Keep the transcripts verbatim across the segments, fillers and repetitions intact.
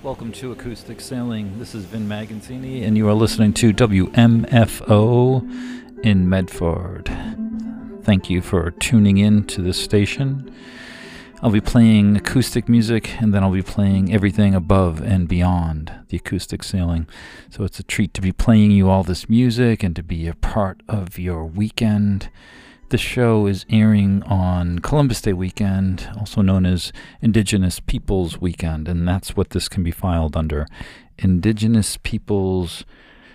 Welcome to Acoustic Sailing. This is Vin Magazzini, and you are listening to W M F O in Medford. Thank you for tuning in to this station. I'll be playing acoustic music, and then I'll be playing everything above and beyond the acoustic sailing. So it's a treat to be playing you all this music and to be a part of your weekend. The show is airing on Columbus Day weekend, also known as Indigenous Peoples Weekend, and that's what this can be filed under. Indigenous Peoples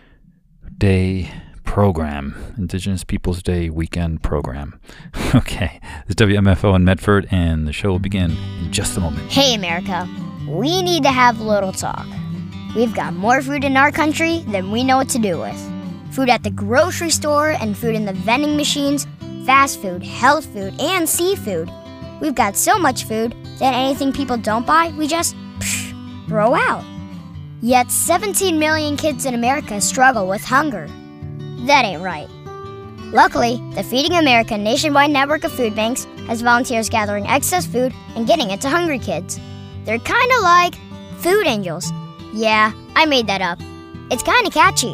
Day Program. Indigenous Peoples Day Weekend Program. Okay, this is W M F O in Medford, and the show will begin in just a moment. Hey, America. We need to have a little talk. We've got more food in our country than we know what to do with. Food at the grocery store and food in the vending machines, fast food, health food, and seafood. We've got so much food that anything people don't buy, we just psh, throw out. Yet seventeen million kids in America struggle with hunger. That ain't right. Luckily, the Feeding America nationwide network of food banks has volunteers gathering excess food and getting it to hungry kids. They're kind of like food angels. Yeah, I made that up. It's kind of catchy.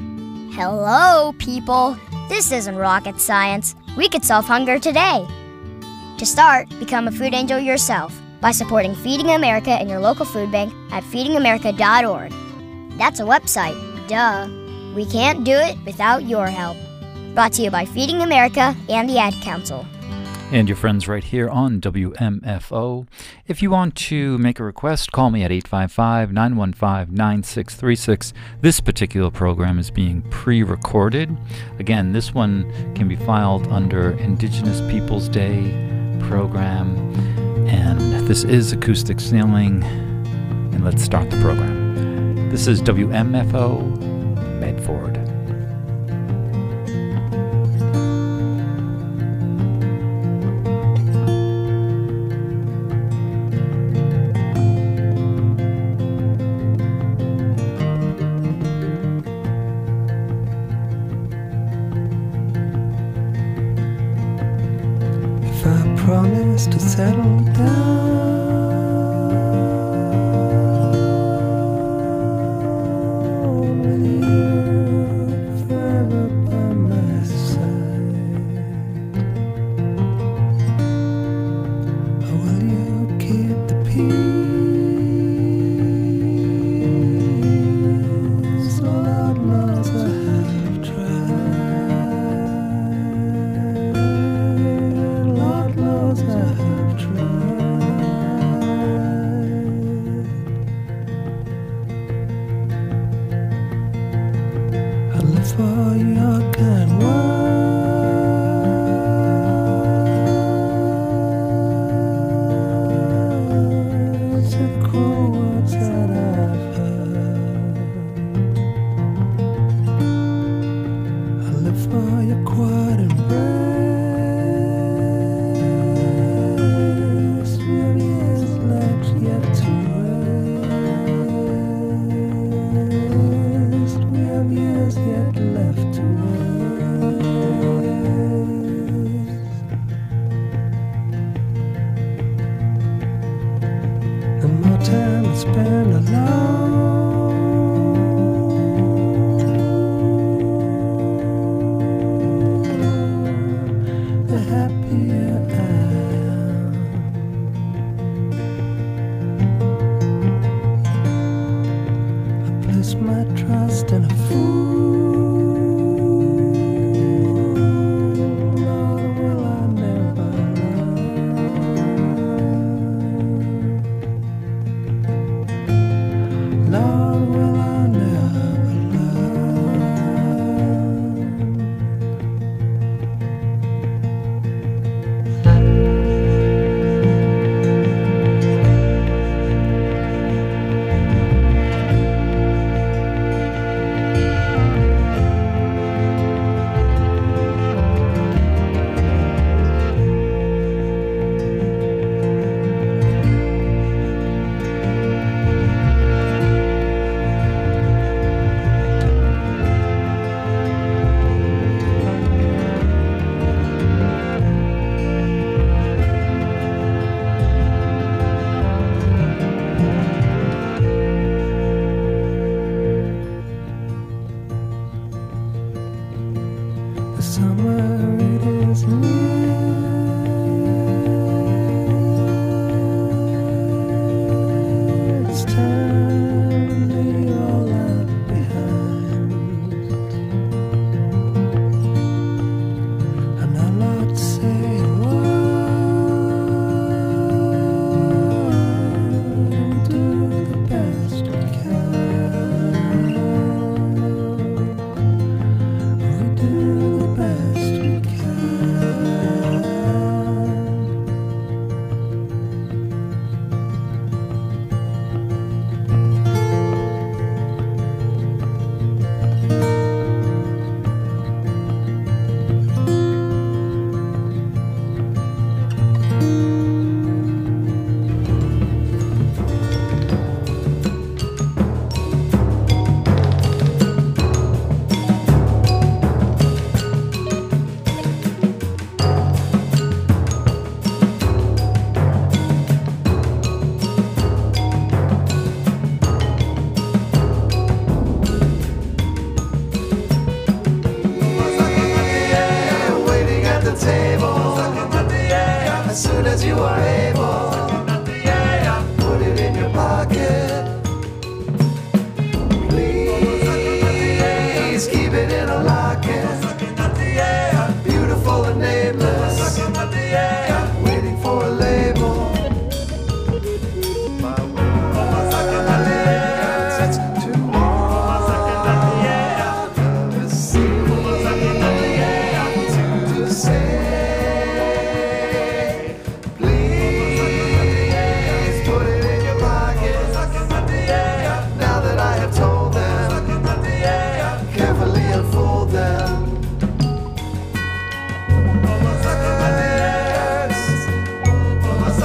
Hello, people. This isn't rocket science. We could solve hunger today. To start, become a food angel yourself by supporting Feeding America in your local food bank at feeding america dot org. That's a website, duh. We can't do it without your help. Brought to you by Feeding America and the Ad Council. And your friends right here on W M F O. If you want to make a request, call me at eight five five, nine one five, nine six three six. This particular program is being pre-recorded. Again, this one can be filed under Indigenous Peoples Day Program. And this is Acoustic Sailing. And let's start the program. This is W M F O Medford. Promise to settle down. With you forever by my side. Or will you keep the peace? Lord knows I have tried. Lord knows I have tried. I live for your kind words, the cruel words that I've heard. I live for your quiet embrace. Spend alone, the happier I am. I place my trust in a fool. Lord, will I never learn?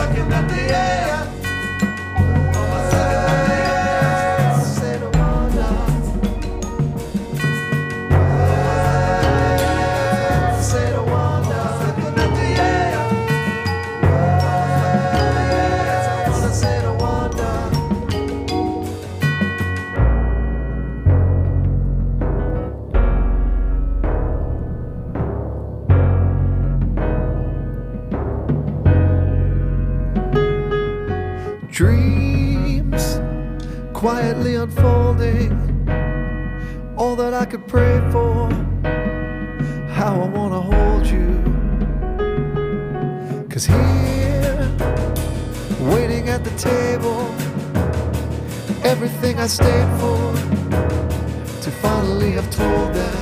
Dreams quietly unfolding, all that I could pray for, how I wanna hold you. Cause here, waiting at the table, everything I stayed for, to finally have told them.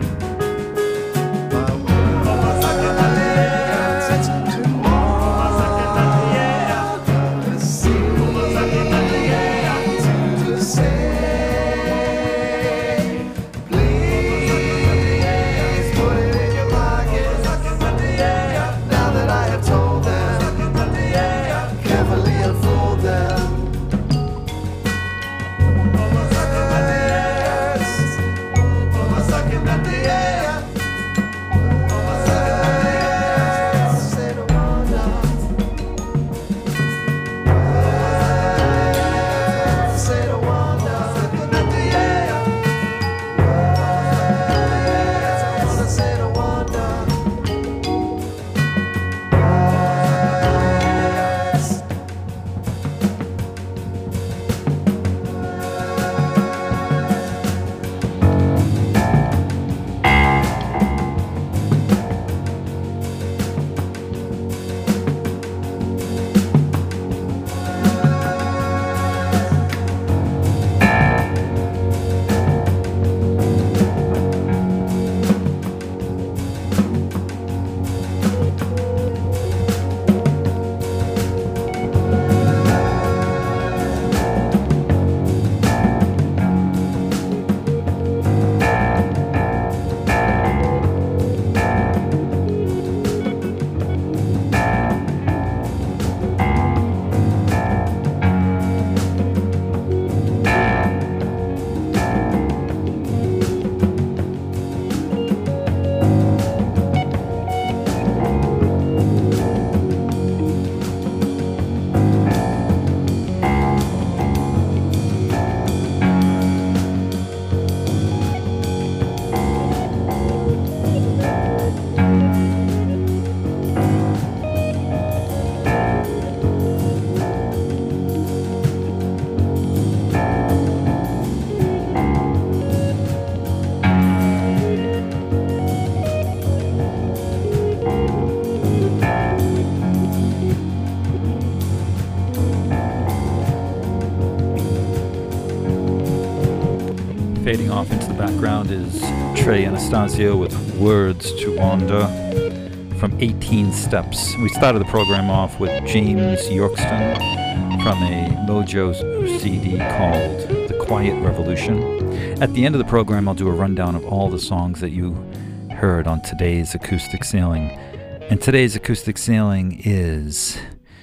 Fading off into the background is Trey Anastasio with Words to Wander from eighteen Steps. We started the program off with James Yorkston from a Mojo C D called The Quiet Revolution. At the end of the program, I'll do a rundown of all the songs that you heard on today's Acoustic Sailing. And today's Acoustic Sailing is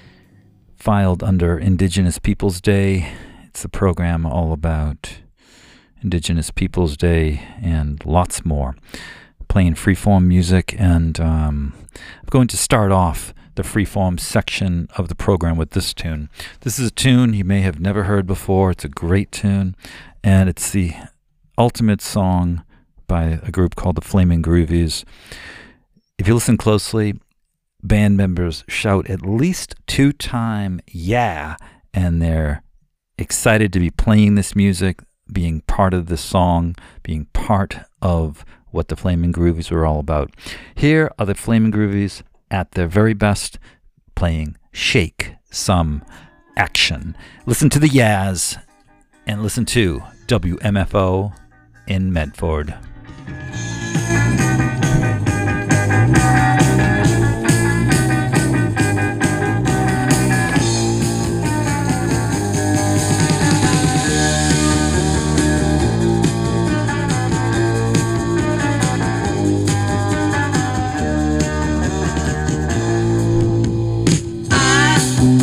filed under Indigenous Peoples Day. It's a program all about Indigenous Peoples Day and lots more. Playing freeform music, and um, I'm going to start off the freeform section of the program with this tune. This is a tune you may have never heard before. It's a great tune, and it's the ultimate song by a group called the Flaming Groovies. If you listen closely, band members shout at least two time yeah, and they're excited to be playing this music, being part of this song, being part of what the Flaming Groovies were all about. Here are the Flaming Groovies at their very best, playing Shake Some Action. Listen to the Yaz and listen to W M F O in Medford. I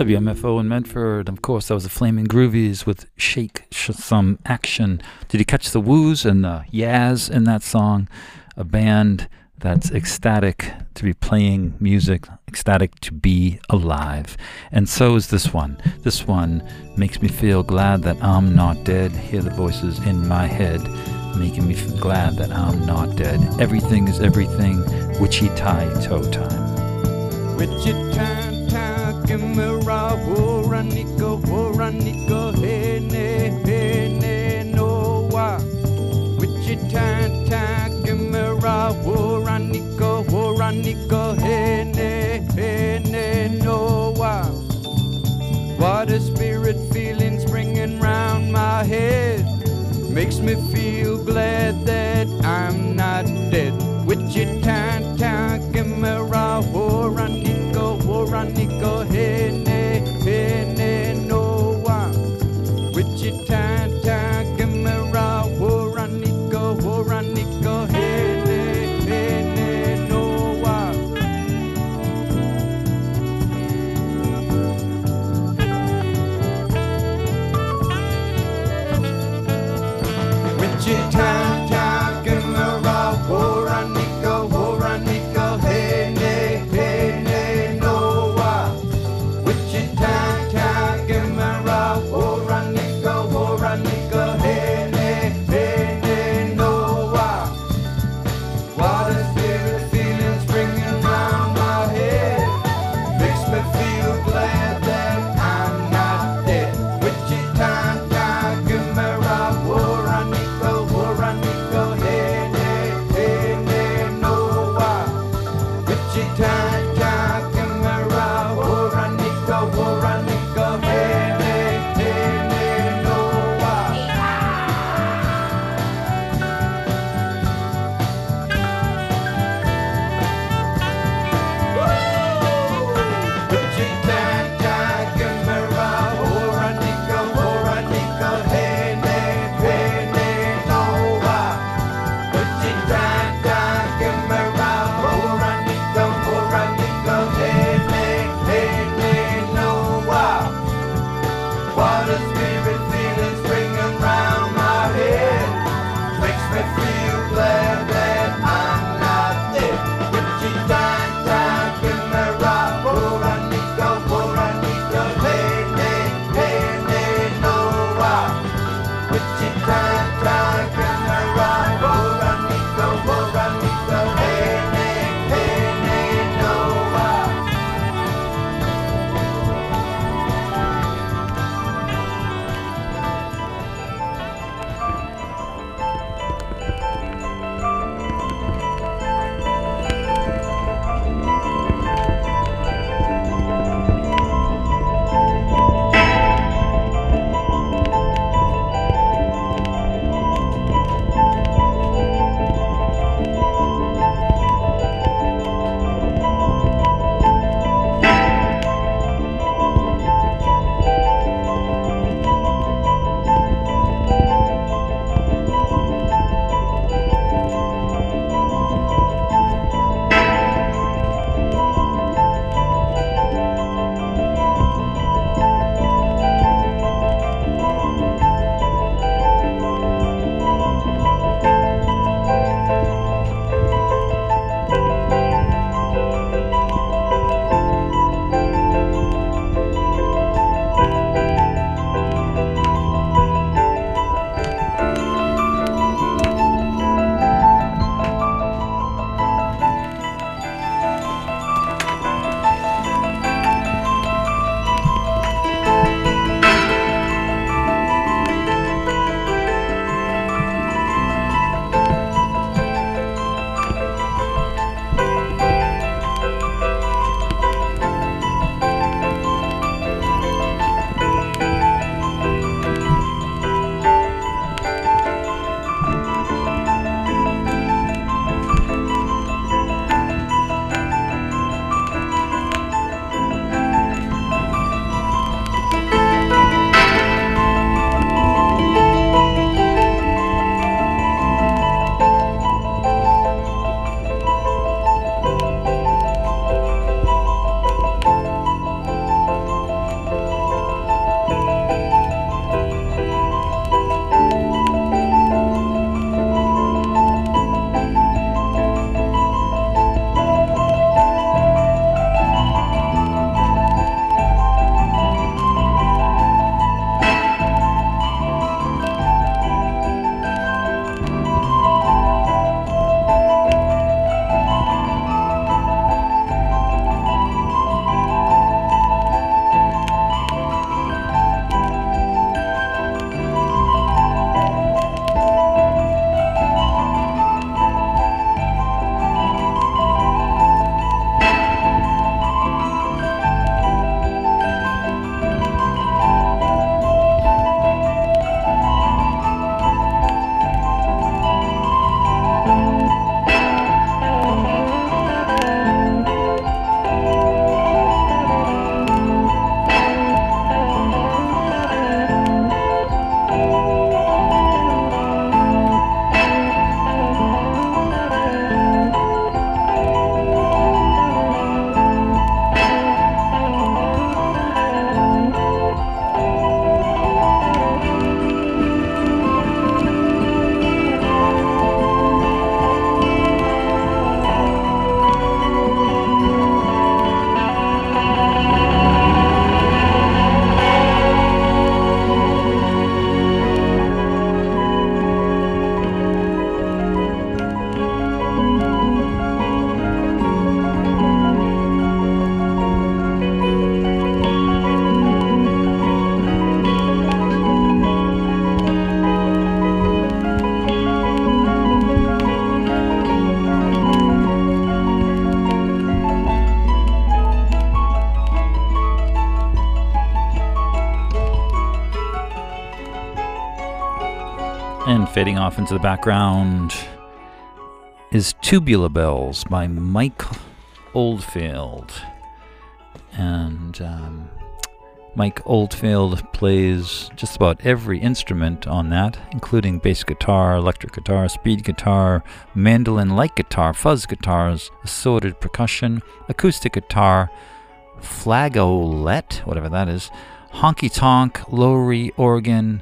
W M F O in Medford. Of course, that was the Flaming Groovies with Shake Sh- Some Action. Did you catch the woos and the yas in that song? A band that's ecstatic to be playing music, ecstatic to be alive. And so is this one. This one makes me feel glad that I'm not dead. Hear the voices in my head making me feel glad that I'm not dead. Everything is everything. Wichita Toe Time. Wichita Toe, give me raw, Horanika, Horanika, hey, ne, hey, ne, no, wa. Wichita Toe, give me raw, Horanika, Horanika, hey, ne, hey, ne, no, wa. What a spirit feeling springing round my head. Makes me feel glad that I'm not dead. Wichita Toe, give me raw, Horanika, Horanika, hey, ne, hey, ne, no, wa. Wichita Toe, give me raw, Horanika, Horanika, hey, ne, hey, ne, no, wa. Wichita Toe, give me raw, Horanika, Horanika, hey, ne, hey, ne, no, wa. Wichita Toe, give me raw, Horanika, Horanika. And fading off into the background is Tubular Bells by Mike Oldfield. And um, Mike Oldfield plays just about every instrument on that, including bass guitar, electric guitar, speed guitar, mandolin, light guitar, fuzz guitars, assorted percussion, acoustic guitar, flageolet, whatever that is, honky-tonk, Lowrey organ,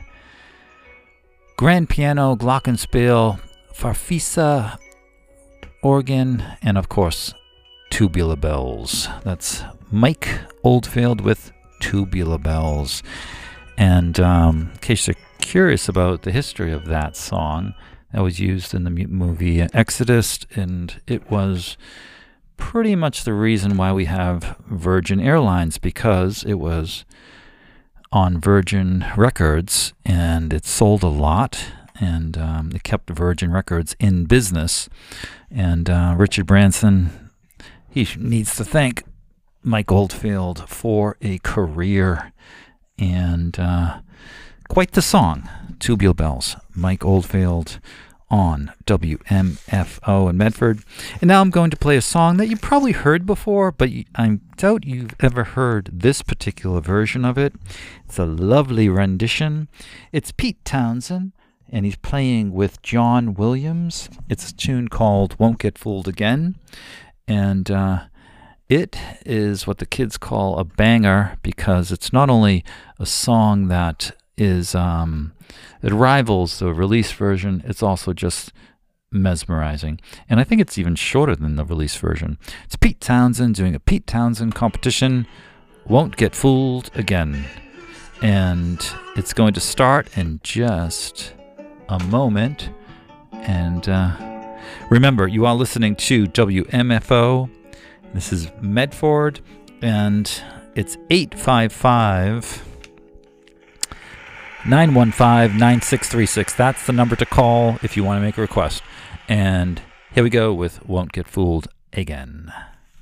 grand piano, glockenspiel, farfisa organ, and of course, tubular bells. That's Mike Oldfield with Tubular Bells. And um, in case you're curious about the history of that song, that was used in the mu- movie Exodus, and it was pretty much the reason why we have Virgin Airlines, because it was on Virgin Records and it sold a lot, and um, it kept Virgin Records in business. And uh, Richard Branson, he needs to thank Mike Oldfield for a career, and uh, quite the song, Tubular Bells, Mike Oldfield on W M F O in Medford. And now I'm going to play a song that you probably heard before, but I doubt you've ever heard this particular version of it. It's a lovely rendition. It's Pete Townsend, and he's playing with John Williams. It's a tune called Won't Get Fooled Again, and uh, it is what the kids call a banger, because it's not only a song that is um, it rivals the release version, it's also just mesmerizing. And I think it's even shorter than the release version. It's Pete Townsend doing a Pete Townsend competition, Won't Get Fooled Again. And it's going to start in just a moment. And uh, remember, you are listening to W M F O. This is Medford, and it's eight five five, nine one five, nine six three six. That's the number to call if you want to make a request. And here we go with Won't Get Fooled Again.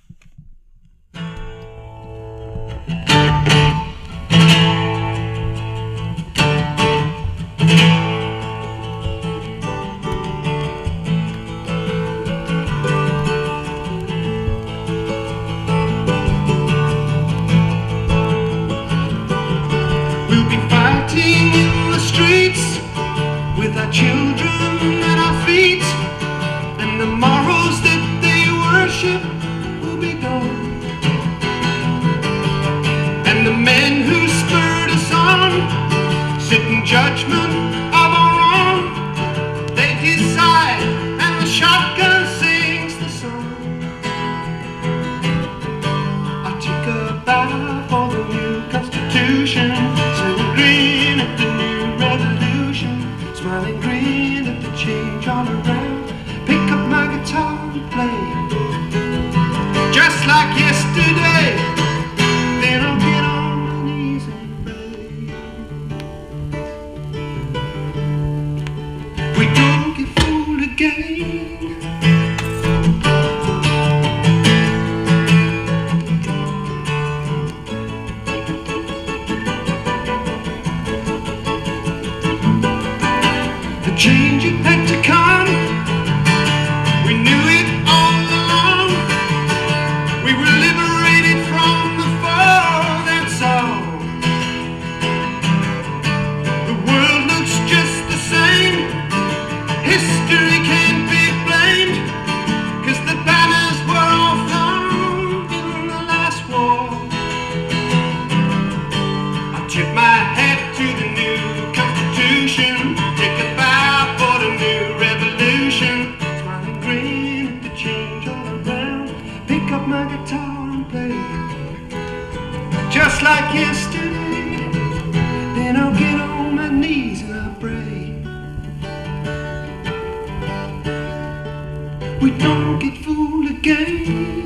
In the streets with our children at our feet, and the morals that they worship will be gone, and the men who spurred us on sit in judgment of our own. They decide, and the shotgun sings the song. I took a bow for the new Constitution, green at the new revolution, smiling green at the change all around. Pick up my guitar and play, just like yesterday. Then I'll get on my knees and pray. We don't get fooled again. Change it had to come. We knew it all along. We were liberated from the foe, that's all. The world looks just the same. History can't be blamed, 'cause the banners were all flown in the last war. I tip my hat to the new Constitution, take a bow for the new revolution, smiling green at the change all around. Pick up my guitar and play, just like yesterday. Then I'll get on my knees and I'll pray. We don't get fooled again.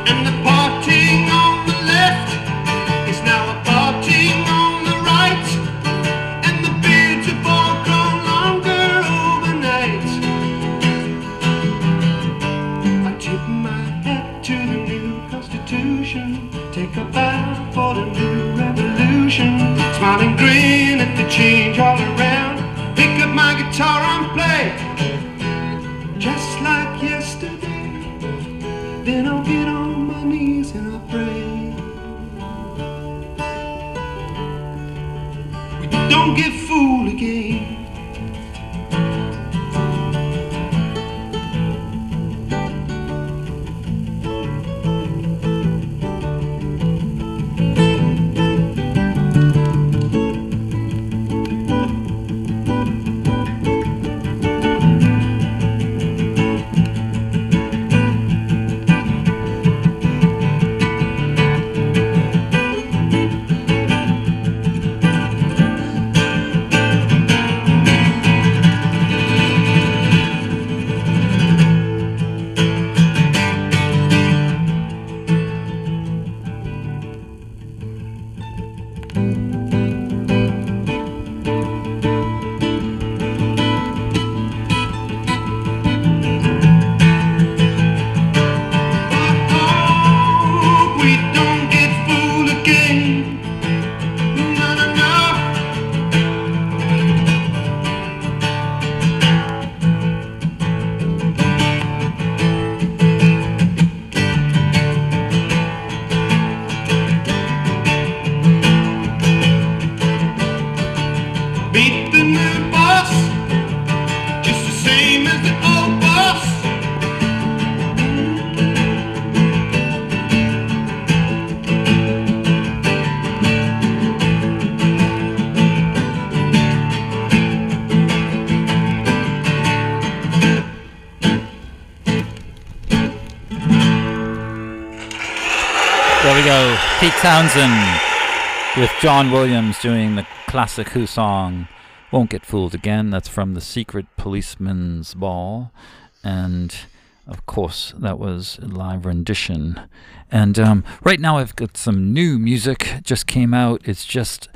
And the parting on the left is now a parting on the right. And the beards have all grown longer overnight. I tip my hat to the new Constitution, take a bow for the new revolution. Smile and grin at the change all around. Pick up my guitar and play just like yesterday. Then I'll get on my knees and I'll pray. Don't get fooled again. There we go, Pete Townsend with John Williams doing the classic Who song, Won't Get Fooled Again. That's from The Secret Policeman's Ball. And, of course, that was a live rendition. And um, right now I've got some new music, just came out. It's just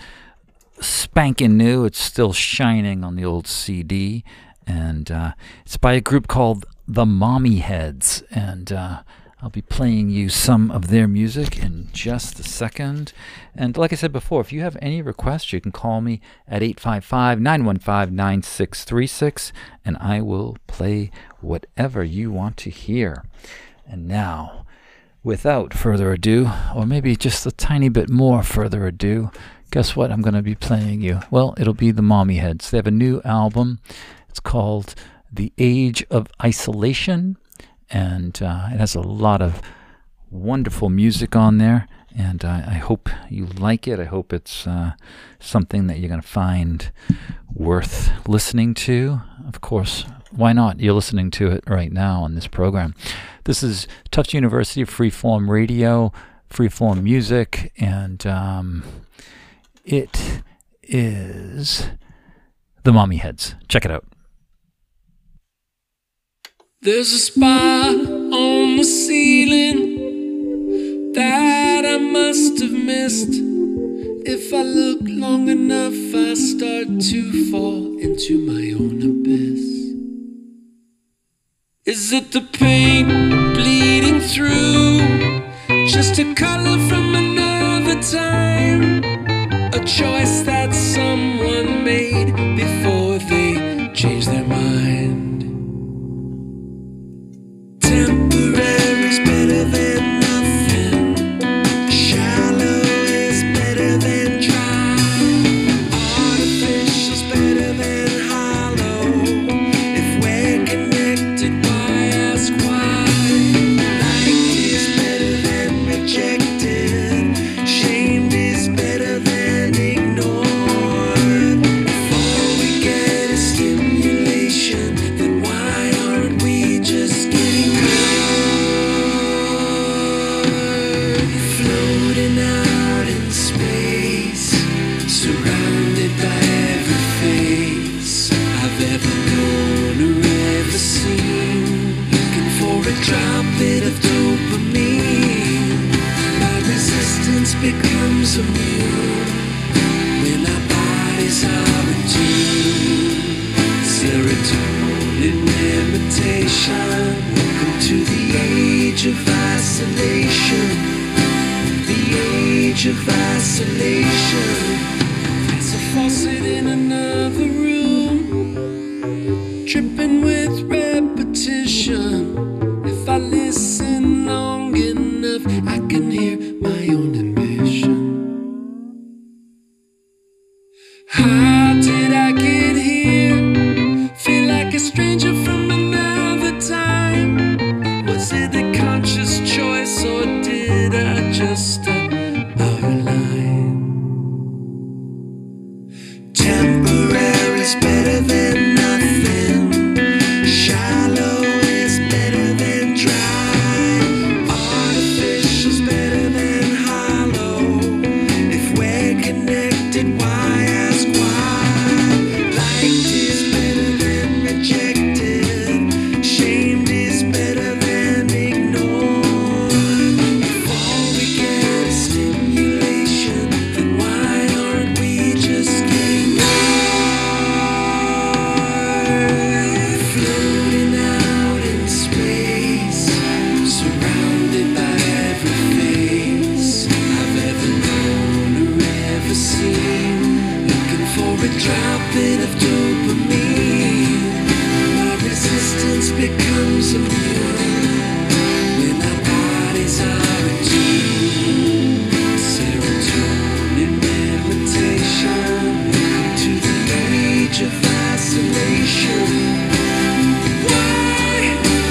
spanking new. It's still shining on the old C D. And uh, it's by a group called The Mommy Heads. And uh, I'll be playing you some of their music in just a second. And like I said before, if you have any requests, you can call me at eight five five, nine one five, nine six three six, and I will play whatever you want to hear. And now, without further ado, or maybe just a tiny bit more further ado, guess what I'm going to be playing you? Well, it'll be the Mommy Heads. They have a new album. It's called The Age of Isolation. And uh, it has a lot of wonderful music on there, and uh, I hope you like it. I hope it's uh, something that you're going to find worth listening to. Of course, why not? You're listening to it right now on this program. This is Tufts University Freeform Radio, Freeform Music, and um, it is the Mommy Heads. Check it out. There's a spot on the ceiling that I must have missed. If I look long enough, I start to fall into my own abyss. Is it the paint bleeding through? Just a color from another time? A choice that someone made before they changed their mind? Temporary's better than nothing. Shallow is better than dry. Artificial's better than hollow. If we're connected, why ask why? Liked is better than rejected. Shamed is better than ignored. becomes immune when our bodies are in tune. Serotonin imitation. Welcome to the age of isolation. The age of isolation. There's a faucet in another room, dripping with repetition. If I listen long enough, I can hear my own ambition. How did I get here? Feel like a stranger from another time. Was it a conscious choice or did I just step out of line? Temporary's better than nothing. Shallow is better than dry. Artificial's better than hollow. If we're connected, why ask why? Liked is better than rejected. Shamed is better than ignored. If all we get is stimulation, then why aren't we just getting bored? Floating out in space, surrounded by every face I've ever known or ever seen. Looking for a drop bit of dopamine. My resistance becomes immune when our bodies are in tune. Serotonin meditation. Welcome to the age of isolation. Why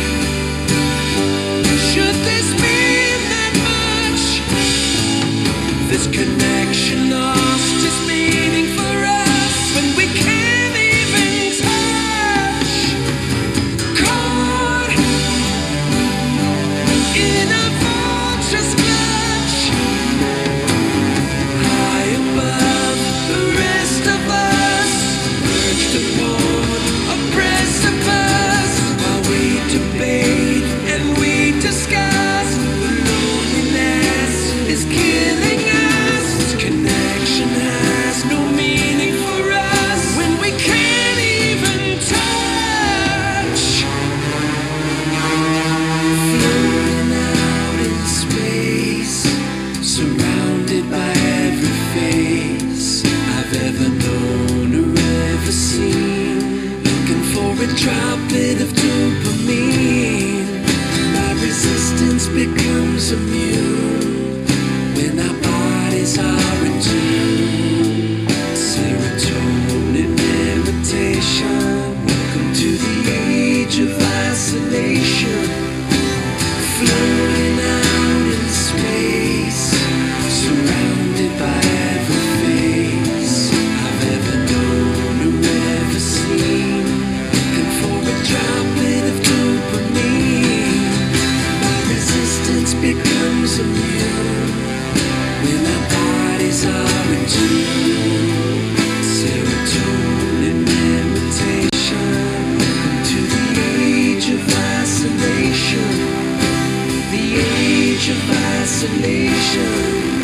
should this mean that much? This connection lost its meaning for us when we can't even touch. Caught in a vulture's clutch, high above the rest of us, perched upon a precipice. While we debate and we discuss, the loneliness is killing us. This connection has no meaning for us when we can't even touch. Floating out in space, surrounded by every face I've ever known or ever seen. Looking for a drop bit of dopamine. My resistance becomes immune when our bodies are in tune. Serotonin imitation. Welcome to the age of isolation. Floating out in space, surrounded by every face I've ever known or ever seen. Looking for a drop bit of dopamine. My resistance becomes immune when our bodies are in tune. Serotonin imitation. Welcome to the age of isolation. The age of isolation.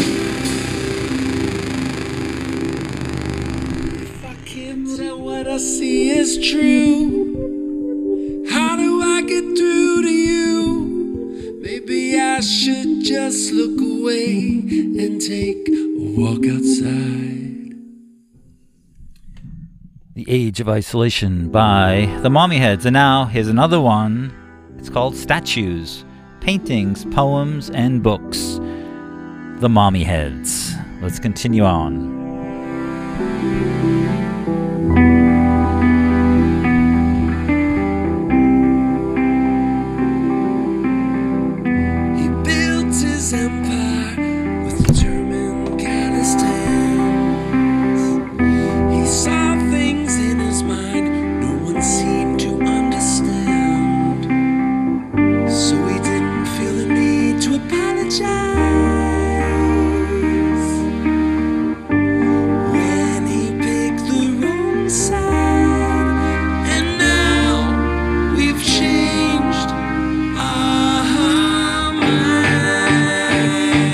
If I can't tell what I see is true, how do I get through to you? Maybe I should just look away and take a walk outside. The Age of Isolation by the Mommyheads. And now here's another one. It's called Statues, Paintings, Poems, and Books. The Mommyheads. Let's continue on. He built his empire with determined calloused hands. He saw things in his mind no one seemed to understand. So he didn't feel the need to apologize when he picked the wrong side. And now we've changed our minds.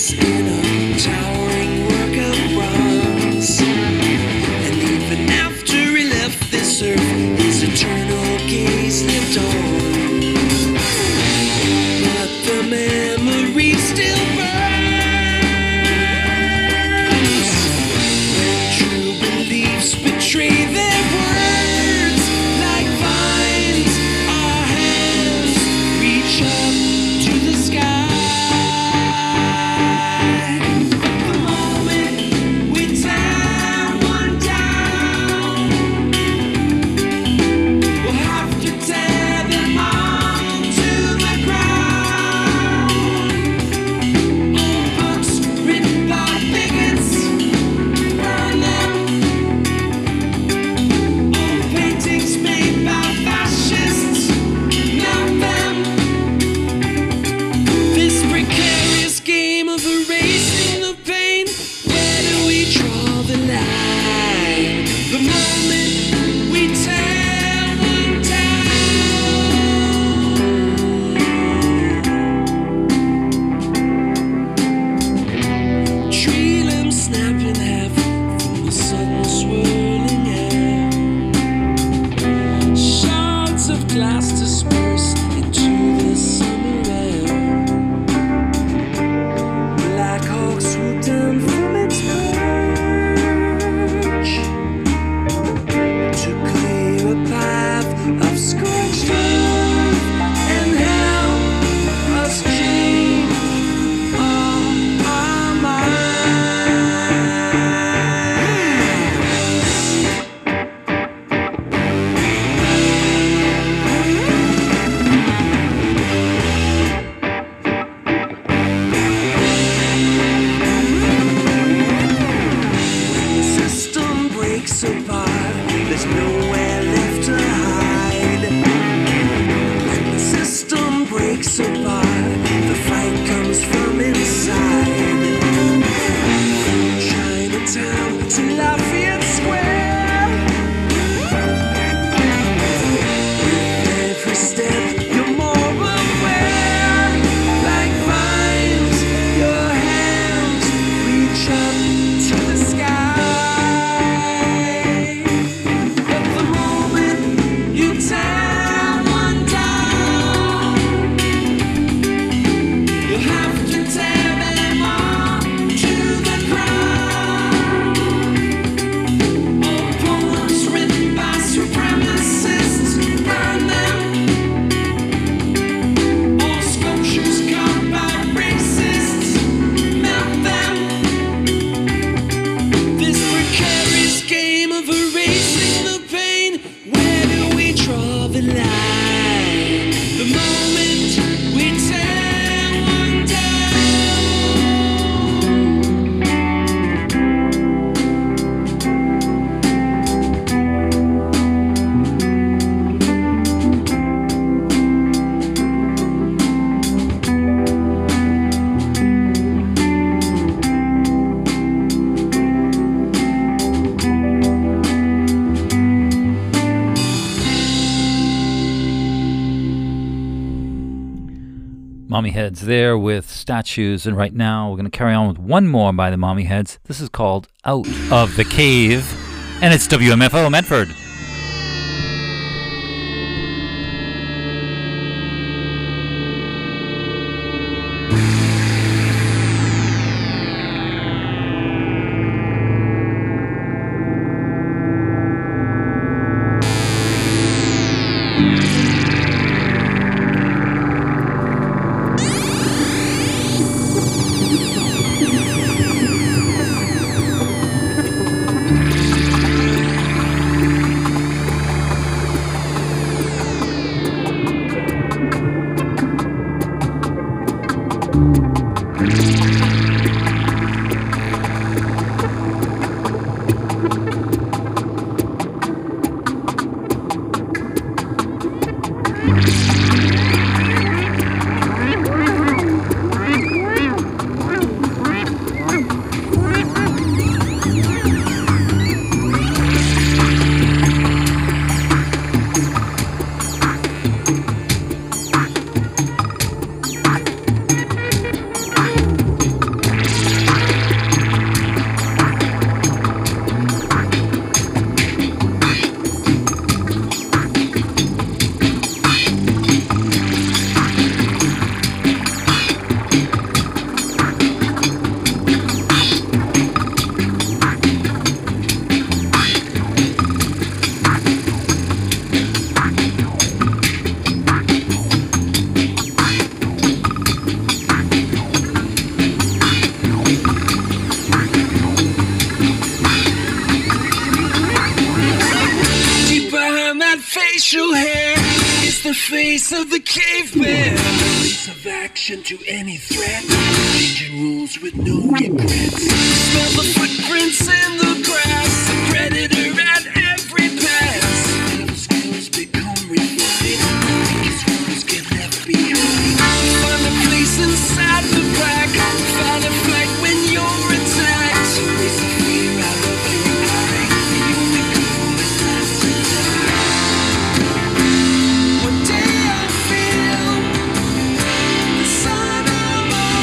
us in a towering work of bronze. And even after he left this earth, his eternal gaze lived on. But the memory still burns when true beliefs betray their words. Like vines, our hands reach up to the sky. The moment we tear one down, we'll have to tear them all to the ground. Old books written by bigots, burn them. Old paintings made by fascists, melt them. This precarious game of erasing the pain, where do we draw the line? The moment we tear one down. Tree limbs snap in half from the sudden swirling air. Shards of glass disperse into the summer air. Black hawks swoop down from its perch to clear a path of scorched earth and help us change all our The system breaks apart, there's nowhere left to hide. When the system breaks apart, the fight comes from inside. From Chinatown to Lafayette Square, with every step you're more aware. Like vines, your hands reach up to the sky. But the moment you tear one down, you'll have to tear them all to the ground. Old poems written by supremacists, burn them. Old sculptures carved by racists, melt them. This precarious game of erasing the pain, where do we draw the line? The moment we tear one Mommy Heads there with Statues, and right now we're going to carry on with one more by the Mommy Heads. This is called Out of the Cave, and it's W M F O Medford. the face of the caveman. Release of action to any threat. Changing rules with no regrets. Smell the footprints in the grass. A predator at every pass. Little skills become refined. These rules get left behind. Find a place inside the pack. Find a flight when you're attacked. Erase the fear out of your eye. The only goal is not to die. One day I'll feel the sun on my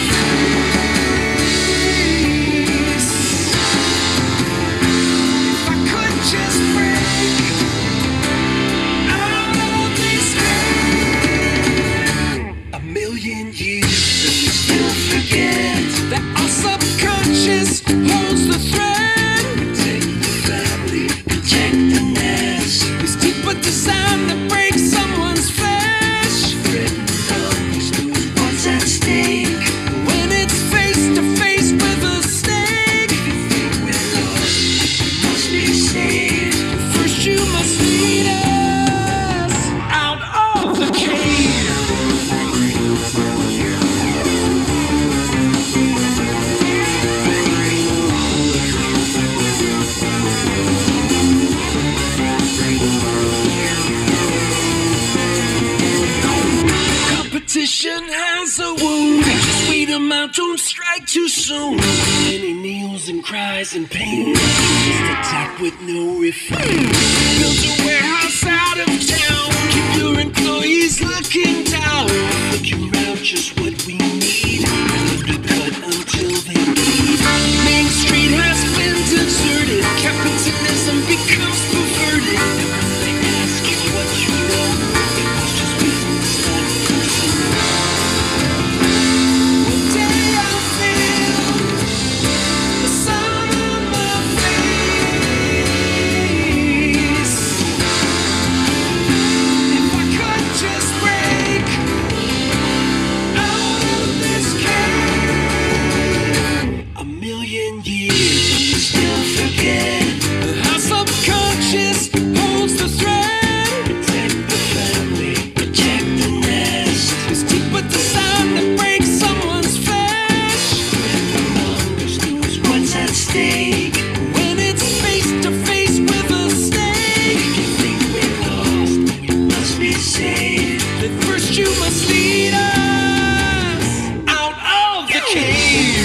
face. If I could just break out of this game. A million years that we still forget that our subconscious holds the thread. Protect the family, protect the nest. It's deeper design that breaks someone's flesh. Threaten lungs, knows what's at stake. When it's face to face with a snake. If you think we're lost, we must be saved. First you must lead us out of the cave. Competition has a wound. Just wait 'em out, don't strike too soon. Many kneels and cries in pain. Just attack with no refrain. Build a warehouse out of town. Keep your employees looking down. Looking around, just what we need. Let the cut until they bleed. Main Street has been deserted. Capitalism becomes perverted. And when they ask you what you know, it's just business, not personal. One day I'll feel the sun on my face. If I could just break out of this cave. A million years, we still forget. How subconscious holds the thread. Protect the family, protect the nest. It's deeper design that breaks someone's flesh. Threaten numbers, knows what's at stake. When it's face to face with a snake. If you think we're lost, we must be saved. But first you must lead us out of the cave.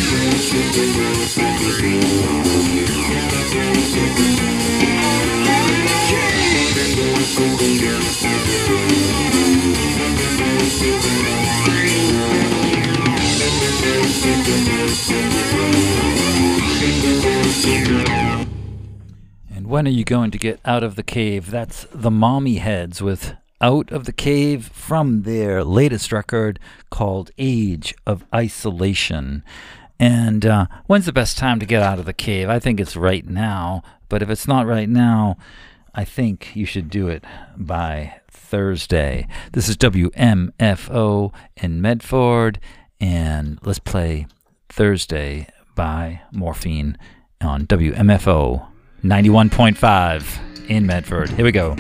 And when are you going to get out of the cave? That's the Mommy Heads with Out of the Cave from their latest record called Age of Isolation. And uh, when's the best time to get out of the cave? I think it's right now. But if it's not right now, I think you should do it by Thursday. This is W M F O in Medford. And let's play Thursday by Morphine on W M F O ninety-one point five in Medford. Here we go.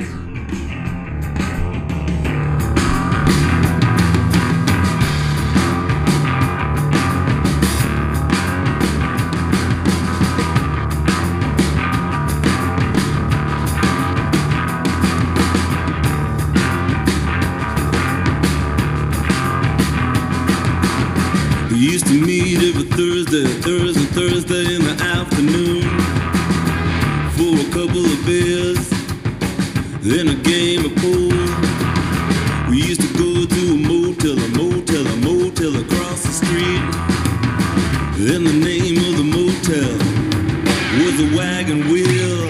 We used to meet every Thursday, Thursday, Thursday in the afternoon for a couple of beers, then a game of pool. We used to go to a motel, a motel, a motel across the street. Then the name of the motel was a Wagon Wheel.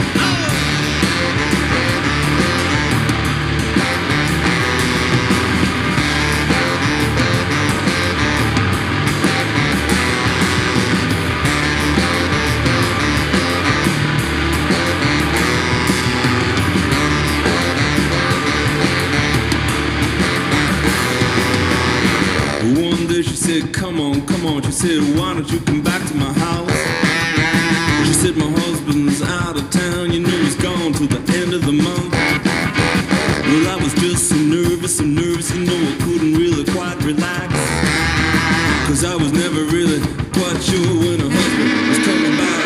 One day she said, come on, come on. She said, why don't you come back to my house? She said, my husband's out of town. You know he's gone till the end of the month. Well, I was just so nervous, so nervous, you know I couldn't really quite relax. Cause I was never really quite sure when her husband was coming back.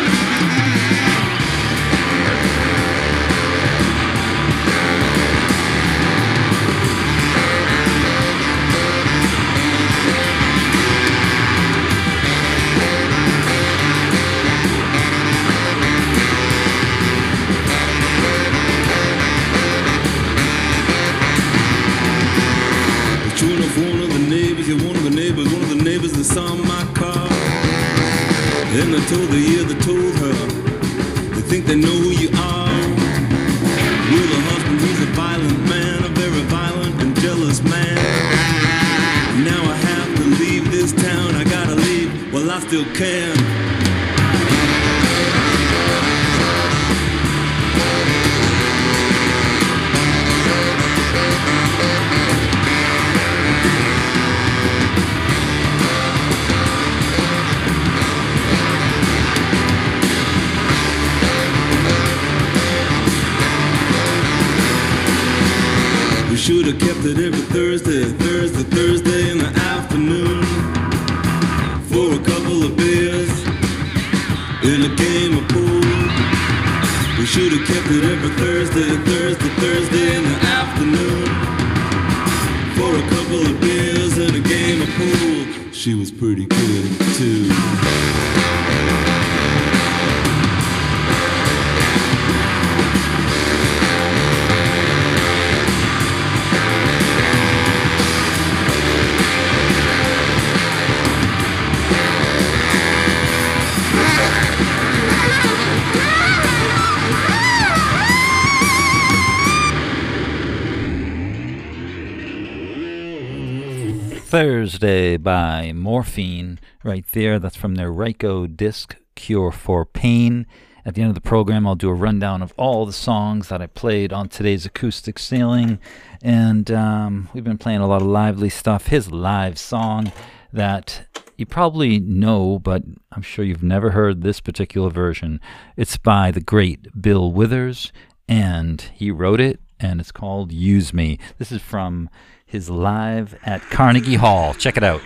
Sure enough, one of the neighbors, yeah, one of the neighbors, one of the neighbors that saw my car. And I told her, yeah, they told her, they think they know who you are. Well, the husband, he's a violent man, a very violent and jealous man. Now I have to leave this town, I gotta leave while I still can. Should have kept it every Thursday, Thursday, Thursday in the afternoon for a couple of beers and a game of pool. We should have kept it every Thursday, Thursday, Thursday in the afternoon for a couple of beers and a game of pool. She was pretty good too. Thursday by Morphine, right there. That's from their Ryko disc, Cure for Pain. At the end of the program, I'll do a rundown of all the songs that I played on today's Acoustic Sailing. And um, we've been playing a lot of lively stuff. His live song that you probably know, but I'm sure you've never heard this particular version. It's by the great Bill Withers, and he wrote it, and it's called Use Me. This is from his live at Carnegie Hall. Check it out.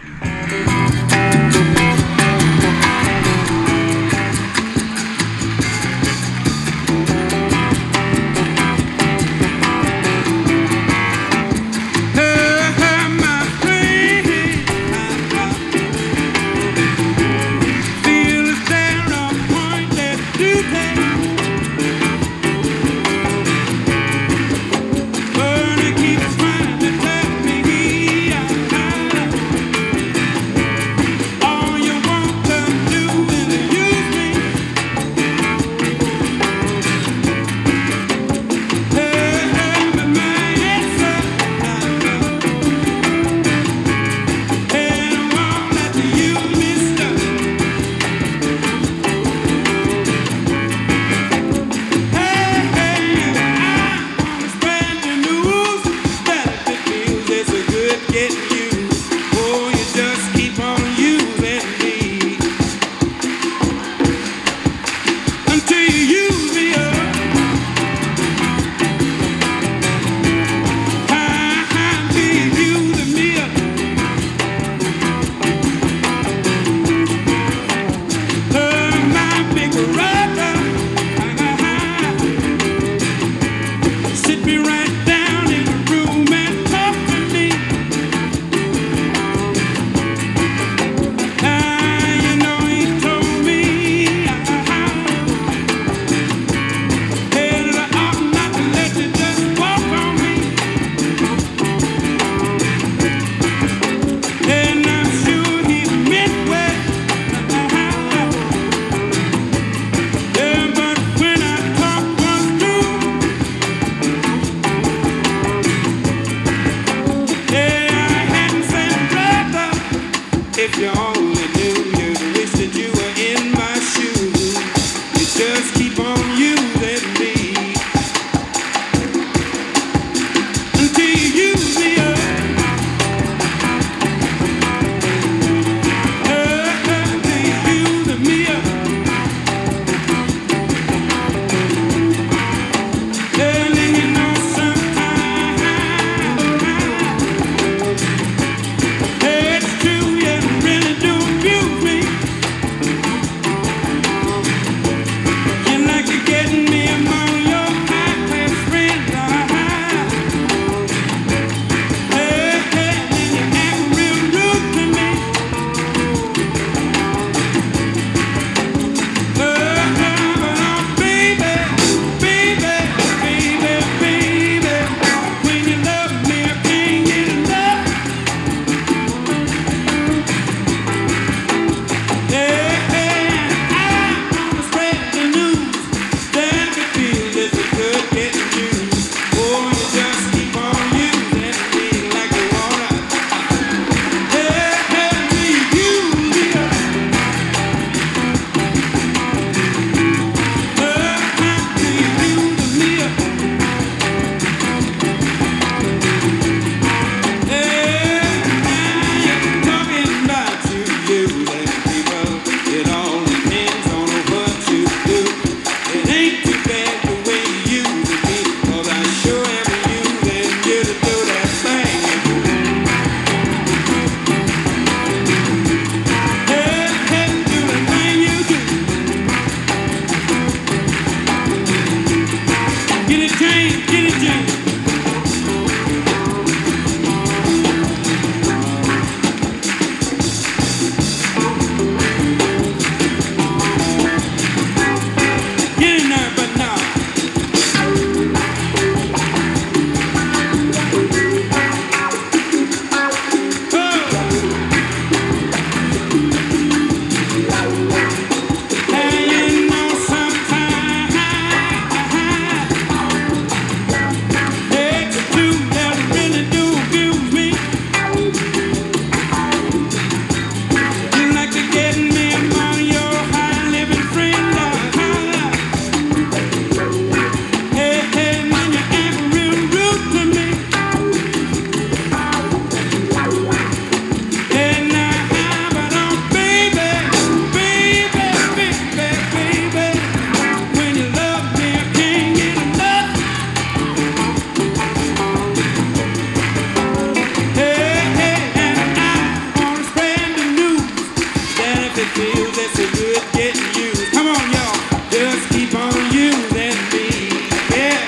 feels it's so good getting used. Come on, y'all, just keep on using me, yeah.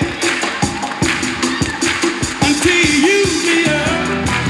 Until you use me up.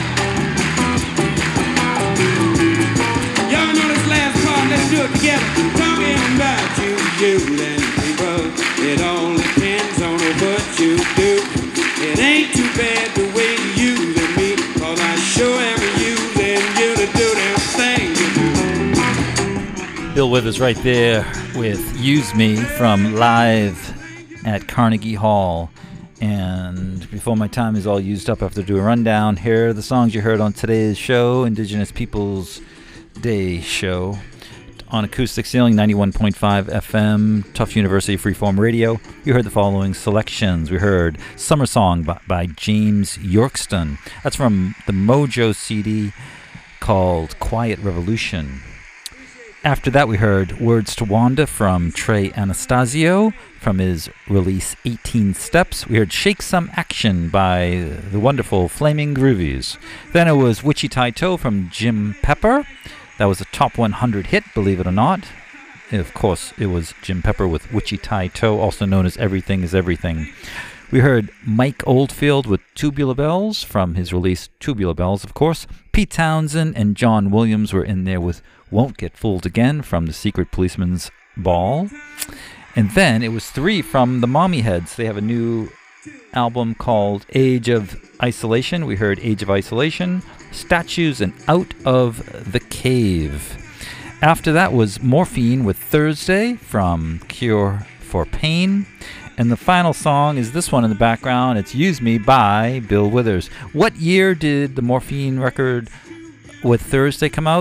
Y'all know this last part, let's do it together. Talking about you, using people. It all depends on what you do. It ain't too bad the way you using me, cause I sure am using you to do them things you do. Bill Withers right there with Use Me from Live at Carnegie Hall. And before my time is all used up, I have to do a rundown. Here are the songs you heard on today's show, Indigenous Peoples Day show. On Acoustic Ceiling, ninety-one point five F M, Tufts University Freeform Radio. You heard the following selections. We heard Summer Song by, by James Yorkston. That's from the Mojo C D called Quiet Revolution. After that, we heard Words to Wanda from Trey Anastasio from his release eighteen Steps. We heard Shake Some Action by the wonderful Flaming Groovies. Then it was Wichita Toe from Jim Pepper. That was a top one hundred hit, believe it or not. And of course, it was Jim Pepper with Wichita Toe, also known as Everything is Everything. We heard Mike Oldfield with Tubular Bells from his release Tubular Bells, of course. Pete Townsend and John Williams were in there with Won't Get Fooled Again from the Secret Policeman's Ball. And then it was three from the Mommy Heads. They have a new album called Age of Isolation. We heard Age of Isolation, Statues, and Out of the Cave. After that was Morphine with Thursday from Cure for Pain. And the final song is this one in the background. It's Use Me by Bill Withers. What year did the Morphine record with Thursday come out?